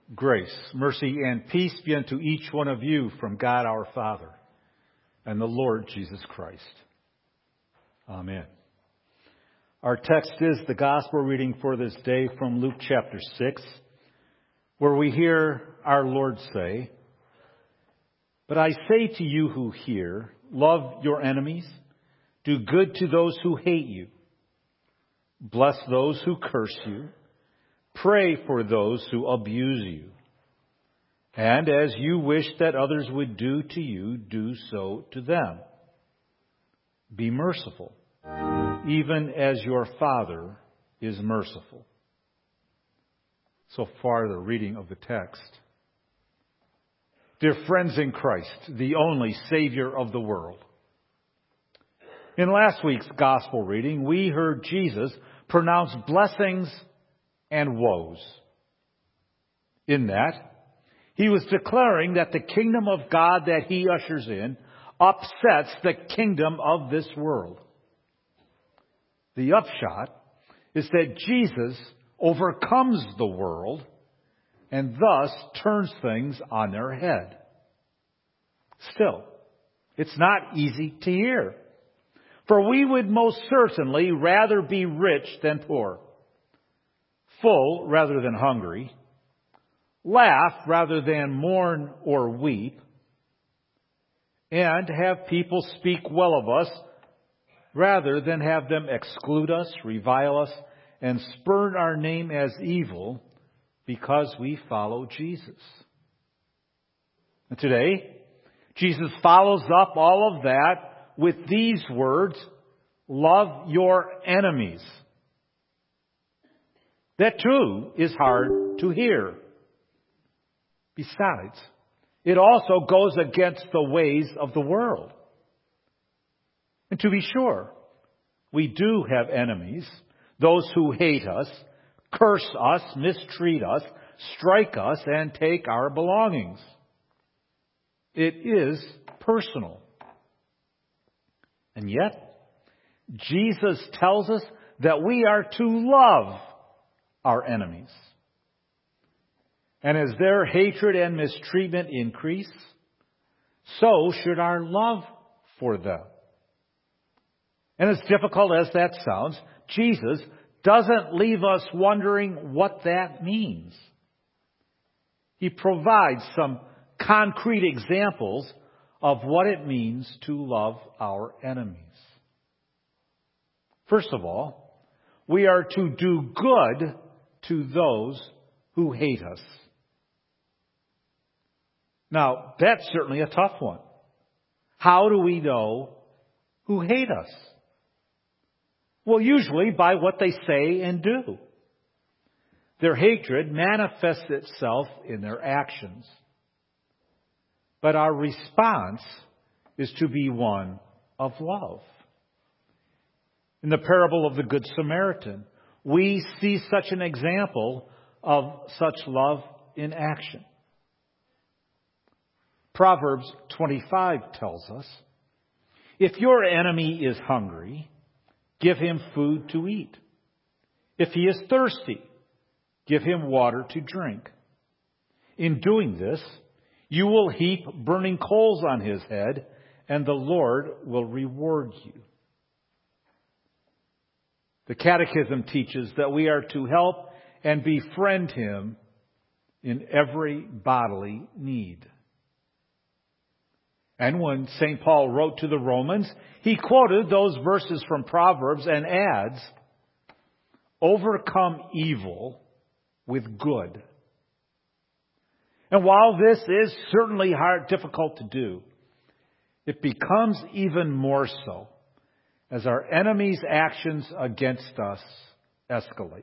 Grace, mercy, and peace be unto each one of you from God our Father and the Lord Jesus Christ. Amen. Our text is the gospel reading for this day from Luke chapter 6, where we hear our Lord say, "But I say to you who hear, love your enemies, do good to those who hate you, bless those who curse you, pray for those who abuse you. And as you wish that others would do to you, do so to them. Be merciful, even as your Father is merciful." So far, the reading of the text. Dear friends in Christ, the only Savior of the world. In last week's gospel reading, we heard Jesus pronounce blessings and woes. In that, he was declaring that the kingdom of God that he ushers in upsets the kingdom of this world. The upshot is that Jesus overcomes the world and thus turns things on their head. Still, it's not easy to hear, for we would most certainly rather be rich than poor, full rather than hungry, laugh rather than mourn or weep, and have people speak well of us rather than have them exclude us, revile us, and spurn our name as evil because we follow Jesus. And today, Jesus follows up all of that with these words, "Love your enemies." That too is hard to hear. Besides, it also goes against the ways of the world. And to be sure, we do have enemies, those who hate us, curse us, mistreat us, strike us, and take our belongings. It is personal. And yet, Jesus tells us that we are to love our enemies. And as their hatred and mistreatment increase, so should our love for them. And as difficult as that sounds, Jesus doesn't leave us wondering what that means. He provides some concrete examples of what it means to love our enemies. First of all, we are to do good to those who hate us. Now, that's certainly a tough one. How do we know who hate us? Well, usually by what they say and do. Their hatred manifests itself in their actions. But our response is to be one of love. In the parable of the Good Samaritan, we see such an example of such love in action. Proverbs 25 tells us, "If your enemy is hungry, give him food to eat. If he is thirsty, give him water to drink. In doing this, you will heap burning coals on his head, and the Lord will reward you." The Catechism teaches that we are to help and befriend him in every bodily need. And when St. Paul wrote to the Romans, he quoted those verses from Proverbs and adds, "Overcome evil with good." And while this is certainly difficult to do, it becomes even more so as our enemies' actions against us escalate.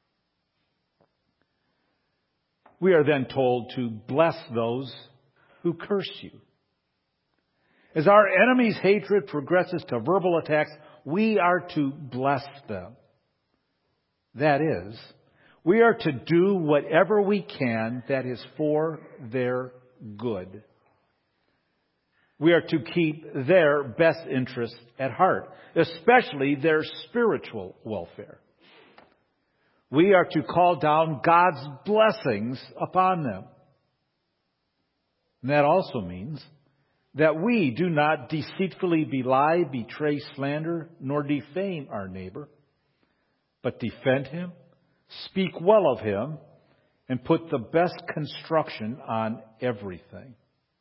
We are then told to bless those who curse you. As our enemies' hatred progresses to verbal attacks, we are to bless them. That is, we are to do whatever we can that is for their good. We are to keep their best interests at heart, especially their spiritual welfare. we are to call down God's blessings upon them. And that also means that we do not deceitfully belie, betray, slander, nor defame our neighbor, but defend him, speak well of him, and put the best construction on everything.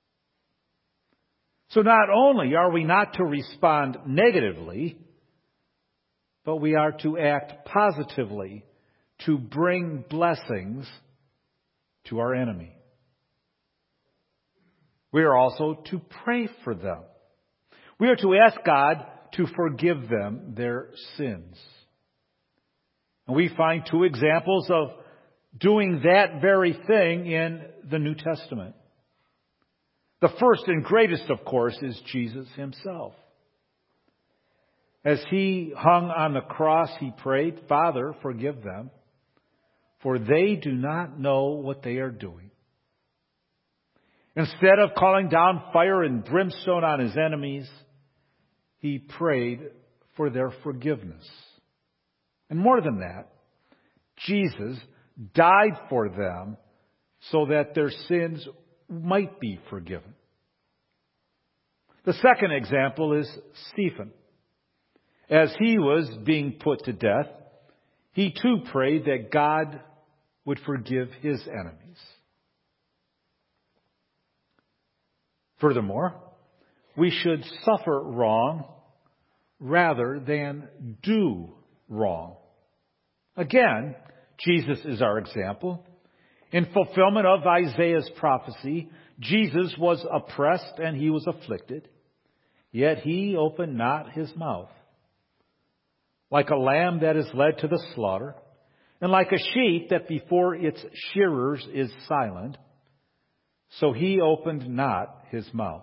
So not only are we not to respond negatively, but we are to act positively to bring blessings to our enemy. We are also to pray for them. We are to ask God to forgive them their sins. And we find two examples of doing that very thing in the New Testament. The first and greatest, of course, is Jesus himself. As he hung on the cross, he prayed, "Father, forgive them, for they do not know what they are doing." Instead of calling down fire and brimstone on his enemies, he prayed for their forgiveness. And more than that, Jesus died for them so that their sins might be forgiven. The second example is Stephen. As he was being put to death, he too prayed that God would forgive his enemies. Furthermore, we should suffer wrong rather than do wrong. Again, Jesus is our example. In fulfillment of Isaiah's prophecy, Jesus was oppressed and he was afflicted, yet he opened not his mouth. Like a lamb that is led to the slaughter, and like a sheep that before its shearers is silent, so he opened not his mouth.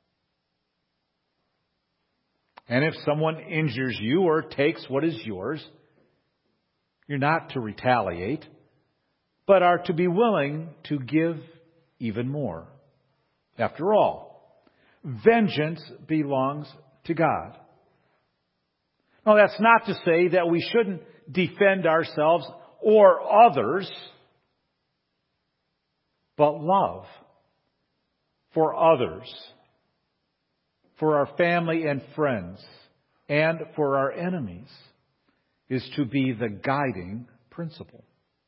And if someone injures you or takes what is yours, you're not to retaliate, but are to be willing to give even more. After all, vengeance belongs to God. Now, that's not to say that we shouldn't defend ourselves or others, but love for others, for our family and friends, and for our enemies is to be the guiding principle.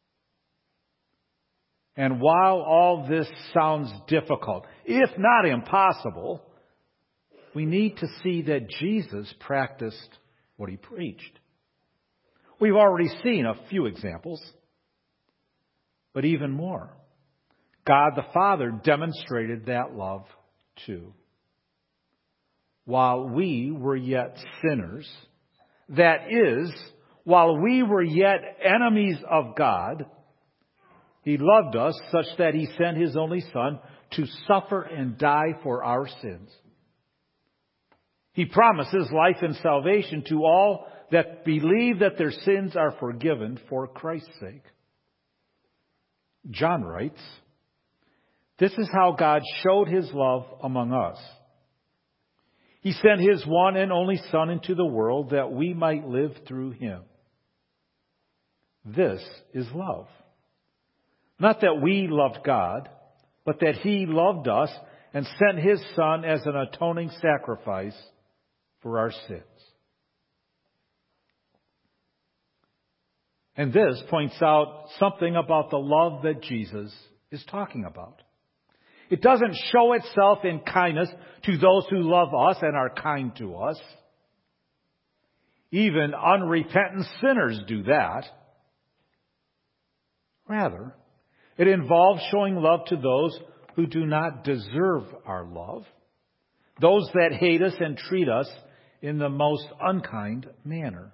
And while all this sounds difficult, if not impossible, we need to see that Jesus practiced what he preached. We've already seen a few examples, but even more. God the Father demonstrated that love too. While we were yet sinners, that is, while we were yet enemies of God, he loved us such that he sent his only Son to suffer and die for our sins. He promises life and salvation to all that believe that their sins are forgiven for Christ's sake. John writes, "This is how God showed his love among us. He sent his one and only Son into the world that we might live through him. This is love. Not that we loved God, but that he loved us and sent his Son as an atoning sacrifice for our sins." And this points out something about the love that Jesus is talking about. It doesn't show itself in kindness to those who love us and are kind to us. Even unrepentant sinners do that. Rather, it involves showing love to those who do not deserve our love, those that hate us and treat us in the most unkind manner.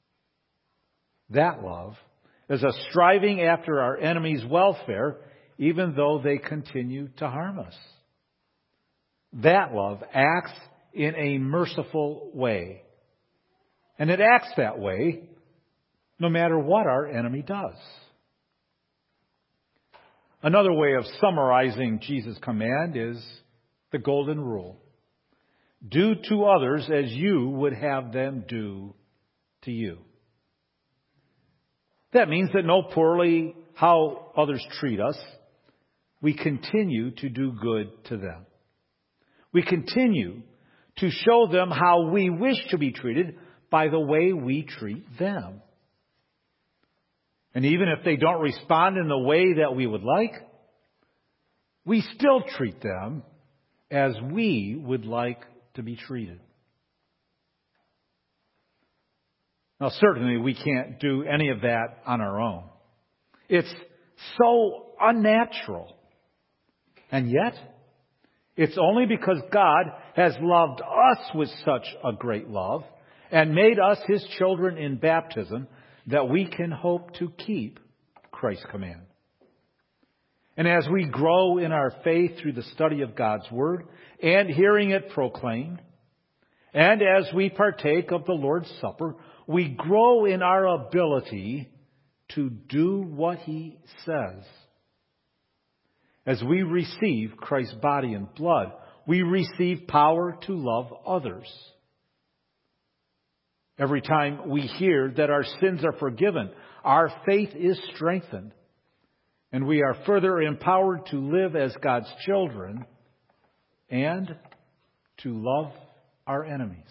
That love is a striving after our enemies' welfare, even though they continue to harm us. That love acts in a merciful way. And it acts that way no matter what our enemy does. Another way of summarizing Jesus' command is the golden rule. Do to others as you would have them do to you. That means that no poorly how others treat us, we continue to do good to them. We continue to show them how we wish to be treated by the way we treat them. And even if they don't respond in the way that we would like, we still treat them as we would like to be treated. Now, certainly we can't do any of that on our own. It's so unnatural. And yet, it's only because God has loved us with such a great love and made us His children in baptism that we can hope to keep Christ's command. And as we grow in our faith through the study of God's Word and hearing it proclaimed, and as we partake of the Lord's Supper, we grow in our ability to do what He says. As we receive Christ's body and blood, we receive power to love others. Every time we hear that our sins are forgiven, our faith is strengthened, and we are further empowered to live as God's children and to love our enemies.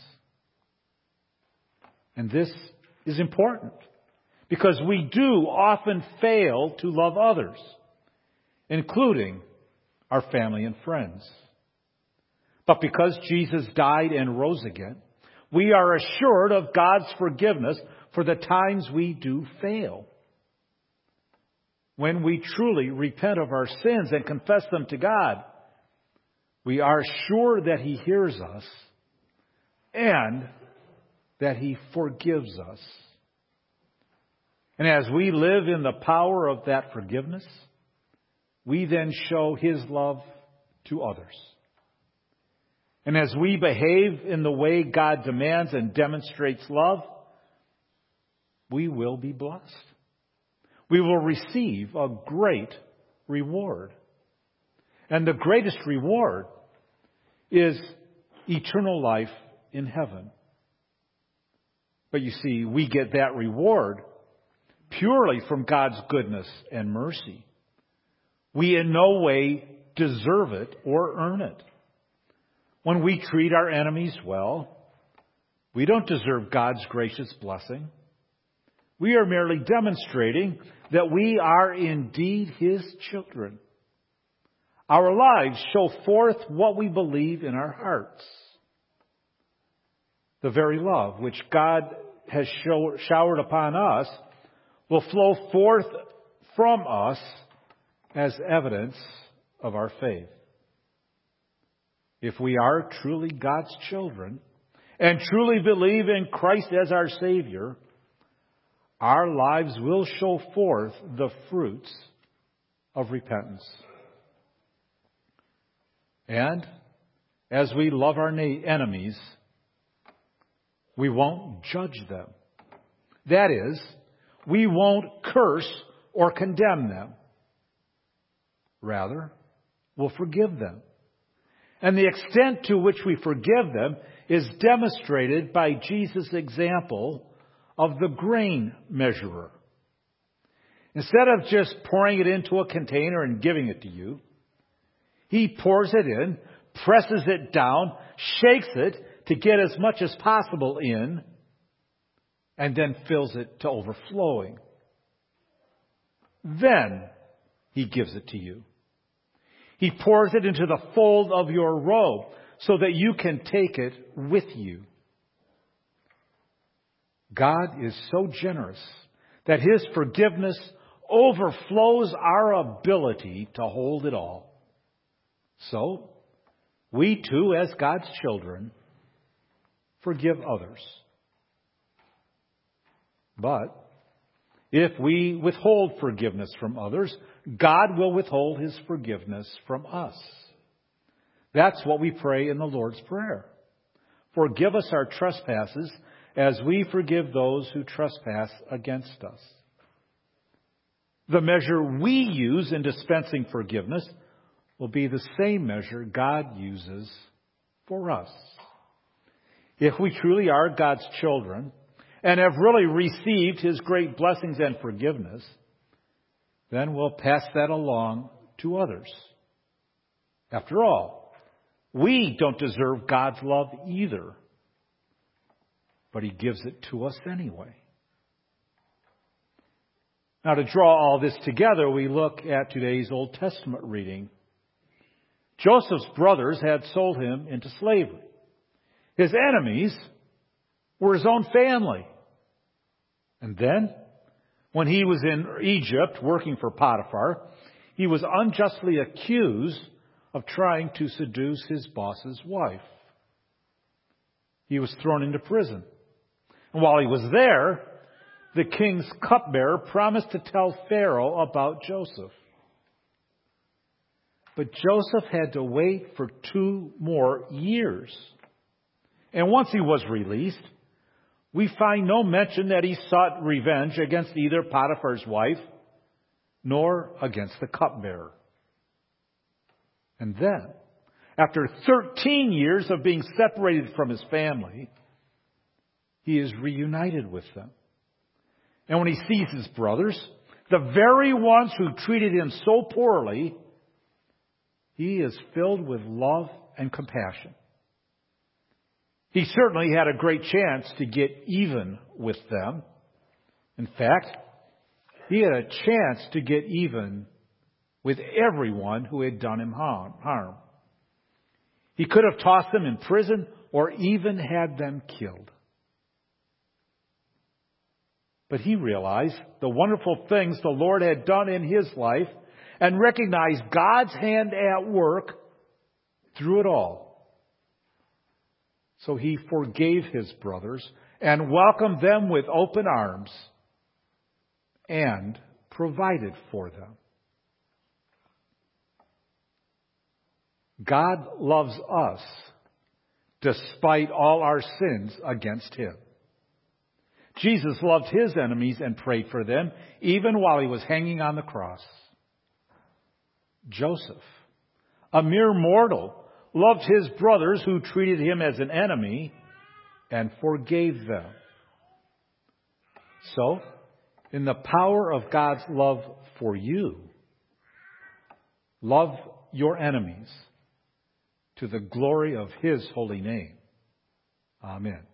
And this is important because we do often fail to love others, including our family and friends. But because Jesus died and rose again, we are assured of God's forgiveness for the times we do fail. When we truly repent of our sins and confess them to God, we are sure that He hears us and that He forgives us. And as we live in the power of that forgiveness, we then show His love to others. And as we behave in the way God demands and demonstrates love, we will be blessed. We will receive a great reward. And the greatest reward is eternal life in heaven. But you see, we get that reward purely from God's goodness and mercy. We in no way deserve it or earn it. When we treat our enemies well, we don't deserve God's gracious blessing. We are merely demonstrating that we are indeed His children. Our lives show forth what we believe in our hearts. The very love which God has showered upon us will flow forth from us as evidence of our faith. If we are truly God's children and truly believe in Christ as our Savior, our lives will show forth the fruits of repentance. And as we love our enemies, we won't judge them. That is, we won't curse or condemn them. Rather, we'll forgive them. And the extent to which we forgive them is demonstrated by Jesus' example of the grain measurer. Instead of just pouring it into a container and giving it to you, He pours it in, presses it down, shakes it to get as much as possible in, and then fills it to overflowing. Then He gives it to you. He pours it into the fold of your robe so that you can take it with you. God is so generous that His forgiveness overflows our ability to hold it all. So, we too, as God's children, forgive others. But if we withhold forgiveness from others, God will withhold His forgiveness from us. That's what we pray in the Lord's Prayer. Forgive us our trespasses as we forgive those who trespass against us. The measure we use in dispensing forgiveness will be the same measure God uses for us. If we truly are God's children and have really received His great blessings and forgiveness, then we'll pass that along to others. After all, we don't deserve God's love either, but He gives it to us anyway. Now, to draw all this together, we look at today's Old Testament reading. Joseph's brothers had sold him into slavery. His enemies were his own family. And then, when he was in Egypt working for Potiphar, he was unjustly accused of trying to seduce his boss's wife. He was thrown into prison. And while he was there, the king's cupbearer promised to tell Pharaoh about Joseph. But Joseph had to wait for 2 more years. And once he was released, we find no mention that he sought revenge against either Potiphar's wife nor against the cupbearer. And then, after 13 years of being separated from his family, he is reunited with them. And when he sees his brothers, the very ones who treated him so poorly, he is filled with love and compassion. He certainly had a great chance to get even with them. In fact, he had a chance to get even with everyone who had done him harm. He could have tossed them in prison or even had them killed. But he realized the wonderful things the Lord had done in his life and recognized God's hand at work through it all. So he forgave his brothers and welcomed them with open arms and provided for them. God loves us despite all our sins against Him. Jesus loved His enemies and prayed for them even while He was hanging on the cross. Joseph, a mere mortal, loved his brothers who treated him as an enemy and forgave them. So, in the power of God's love for you, love your enemies to the glory of His holy name. Amen.